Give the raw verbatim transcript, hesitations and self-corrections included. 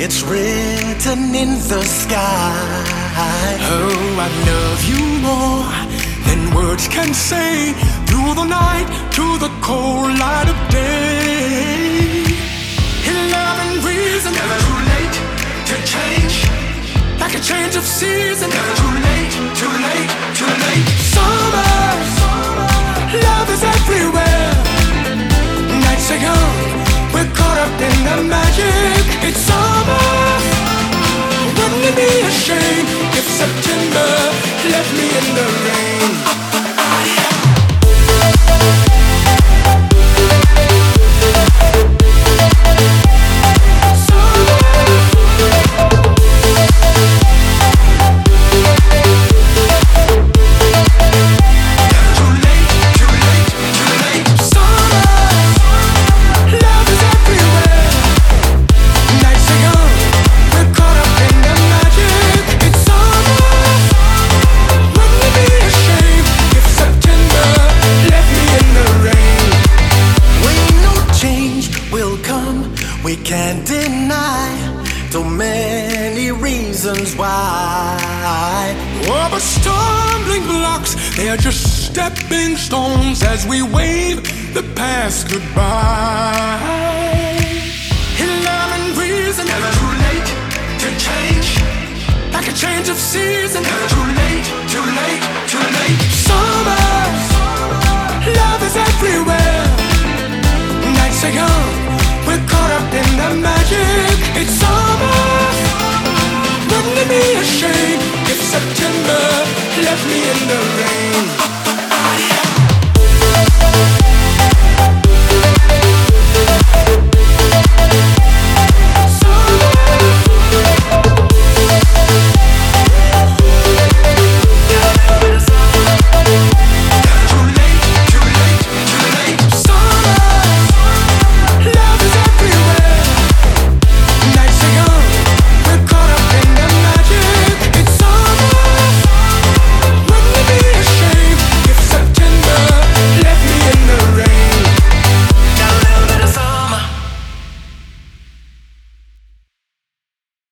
It's written in the sky. Oh, I love you more than words can say. Through the night, to the cold light of day. In love and reason, never too late to change. Like a change of season, never too late, too late, too late. Summer, love is everywhere. Nights are young, we're caught up in the magic. It's summer. Wouldn't it be a shame if September left me in the rain? We can't deny so many reasons why. Oh, but stumbling blocks, they are just stepping stones as we wave the past goodbye. In love and reason, never too late to change. Like a change of season, never too late, too late, too late. Summer, love is everywhere. Nights are young, we're caught up in the magic. It's summer. Wouldn't it be a shame if September left me in the rain?